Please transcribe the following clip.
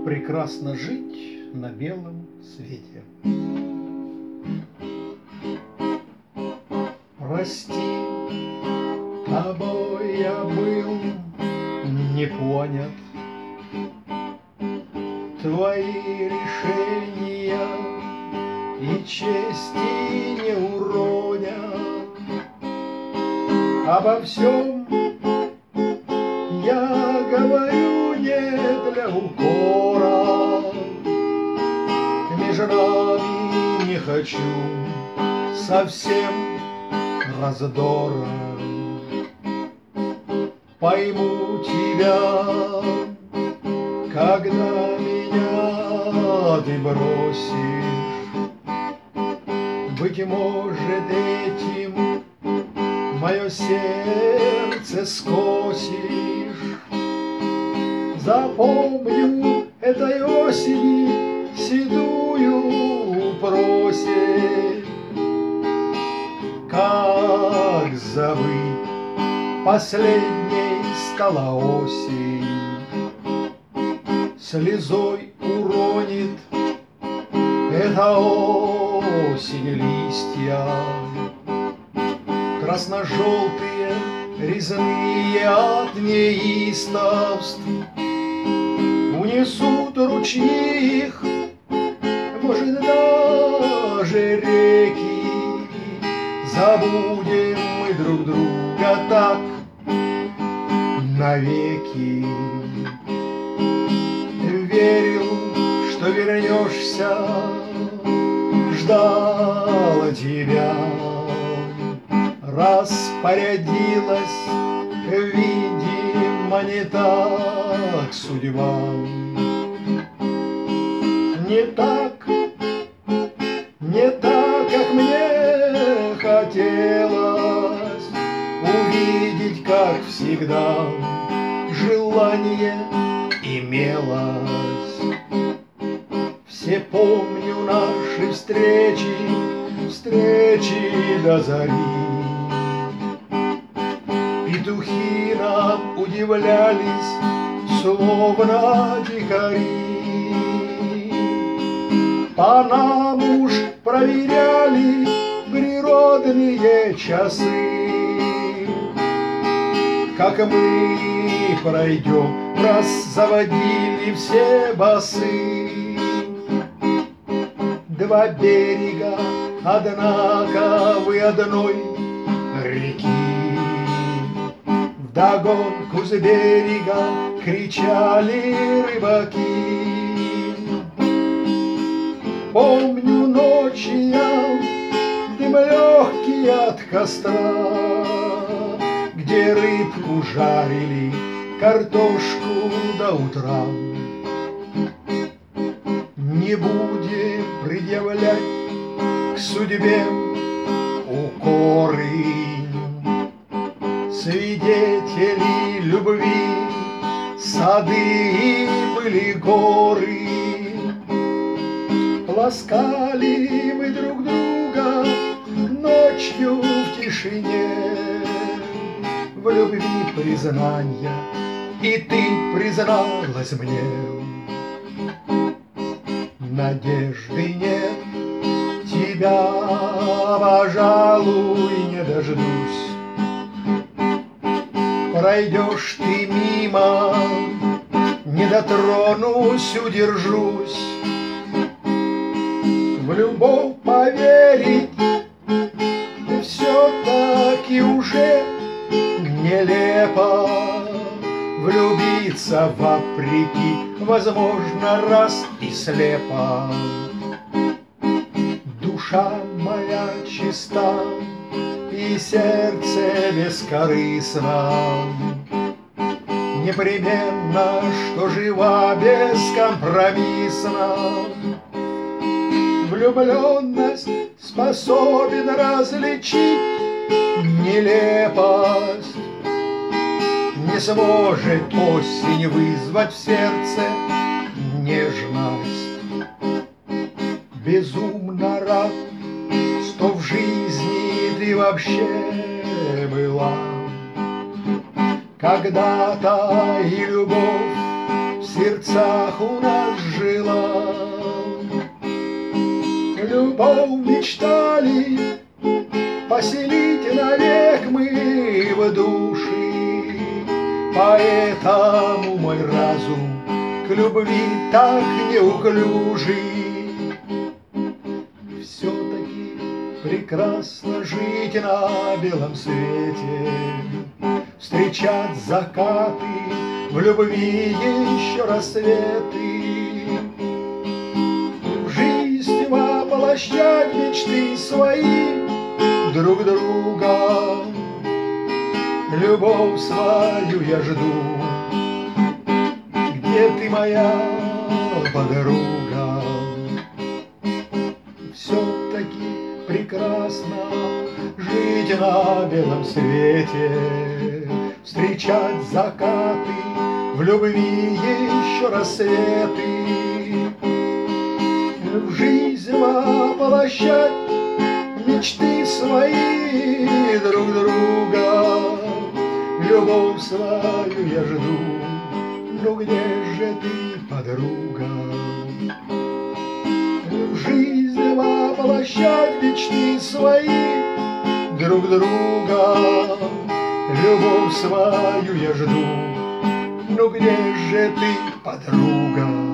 Прекрасно жить на белом свете. Прости, тобой я был не понят, твои решения и чести не уронят. Обо всем я говорю не для укора, между нами не хочу совсем раздора. Пойму тебя, когда меня ты бросишь. Быть может, этим мое сердце скосишь. Запомню этой осени седую просить. Как забыть, последней стала осень, слезой уронит эта осень листья. Красно-желтые, резные от неистовств унесут ручьи их, может, даже реки. Забудем мы друг друга так навеки. Верил, что вернешься, ждал тебя. Распорядилась, видимо, не так судьба. Не так, как мне хотелось увидеть, как всегда, желание имелось. Все помню наши встречи до зари. Петухи нам удивлялись, словно дикари. По нам уж проверяли природные часы. Как мы пройдем, раз заводили все басы. Два берега, однако вы одной реки. Вдогонку с берега кричали рыбаки. Помню ночи я, дым легкий от костра, где рыбку жарили, картошку до утра. Не будем предъявлять к судьбе укоры. Свидетели любви сады были горы. Ласкали мы друг друга ночью в тишине. В любви признания, и ты призналась мне. Надежды нет, тебя, пожалуй, не дождусь. Пройдешь ты мимо, не дотронусь, удержусь. В любовь поверить все-таки уже нелепо. Влюбиться вопреки, возможно, раз и слепо. Душа моя чиста, и сердце бескорыстно. Непременно, что жива бескомпромиссно. Влюбленность способен различить нелепость. Не сможет осень вызвать в сердце нежность. Безумно рад, что в жизни ты вообще была. Когда-то и любовь в сердцах у нас жила. Любовь мечтали поселить навек мы в души, поэтому мой разум к любви так неуклюжий. Все-таки прекрасно жить на белом свете, встречать закаты, в любви еще рассветы, в жизнь воплощать мечты свои друг друга. Любовь свою я жду. Где ты, моя подруга? Все-таки прекрасно жить на белом свете, встречать закаты, в любви еще рассветы, в жизнь воплощать мечты свои друг друга. Любовь свою я жду. Ну где же ты, подруга? В жизнь воплощать мечты свои друг друга. Любовь свою я жду. Ну где же ты, подруга?